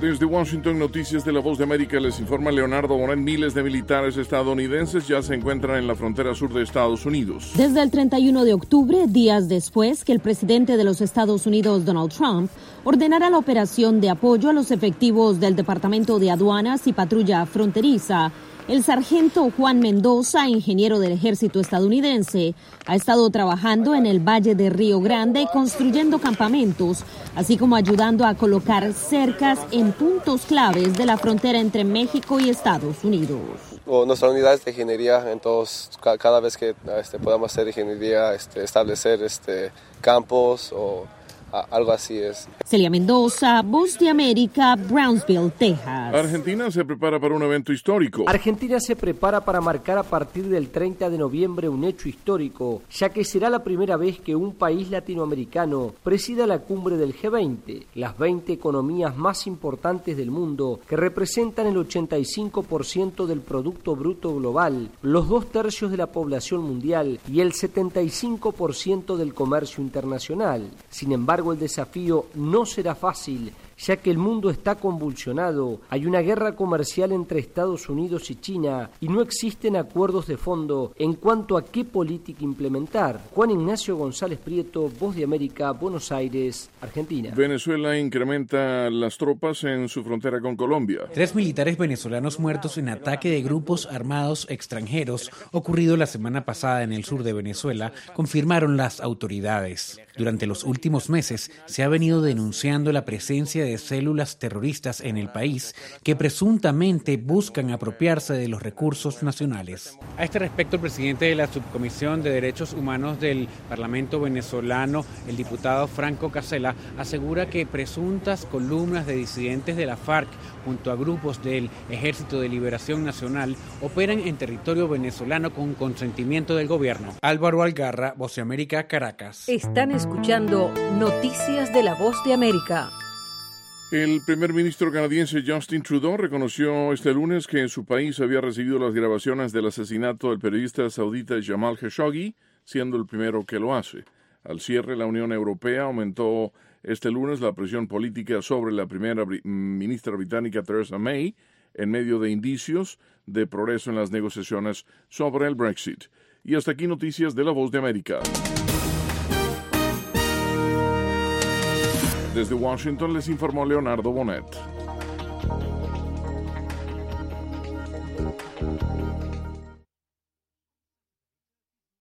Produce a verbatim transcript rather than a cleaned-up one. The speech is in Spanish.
Desde Washington, Noticias de la Voz de América, les informa Leonardo Bonet. Miles de militares estadounidenses ya se encuentran en la frontera sur de Estados Unidos. Desde el treinta y uno de octubre, días después que el presidente de los Estados Unidos, Donald Trump, ordenara la operación de apoyo a los efectivos del Departamento de Aduanas y Patrulla Fronteriza, el sargento Juan Mendoza, ingeniero del ejército estadounidense, ha estado trabajando en el Valle de Río Grande construyendo campamentos, así como ayudando a colocar cercas en puntos claves de la frontera entre México y Estados Unidos. O nuestras unidades de ingeniería, entonces cada vez que este, podamos hacer ingeniería, este, establecer este, campos o algo así es. Celia Mendoza, Voz de América, Brownsville, Texas. Argentina se prepara para un evento histórico. Argentina se prepara para marcar a partir del treinta de noviembre un hecho histórico, ya que será la primera vez que un país latinoamericano presida la cumbre del G veinte, las veinte economías más importantes del mundo, que representan el ochenta y cinco por ciento del Producto Bruto Global, los dos tercios de la población mundial y el setenta y cinco por ciento del comercio internacional. Sin embargo, el desafío no será fácil, ya que el mundo está convulsionado, hay una guerra comercial entre Estados Unidos y China y no existen acuerdos de fondo en cuanto a qué política implementar. Juan Ignacio González Prieto, Voz de América, Buenos Aires, Argentina. Venezuela incrementa las tropas en su frontera con Colombia. Tres militares venezolanos muertos en ataque de grupos armados extranjeros ocurrido la semana pasada en el sur de Venezuela, confirmaron las autoridades. Durante los últimos meses se ha venido denunciando la presencia de células terroristas en el país que presuntamente buscan apropiarse de los recursos nacionales. A este respecto, el presidente de la Subcomisión de Derechos Humanos del Parlamento venezolano, el diputado Franco Casella, asegura que presuntas columnas de disidentes de la FARC junto a grupos del Ejército de Liberación Nacional operan en territorio venezolano con consentimiento del gobierno. Álvaro Algarra, Voz de América, Caracas. Están escuchando Noticias de la Voz de América. El primer ministro canadiense Justin Trudeau reconoció este lunes que en su país había recibido las grabaciones del asesinato del periodista saudita Jamal Khashoggi, siendo el primero que lo hace. Al cierre, la Unión Europea aumentó este lunes la presión política sobre la primera ministra británica Theresa May en medio de indicios de progreso en las negociaciones sobre el Brexit. Y hasta aquí Noticias de la Voz de América. Desde Washington les informó Leonardo Bonet.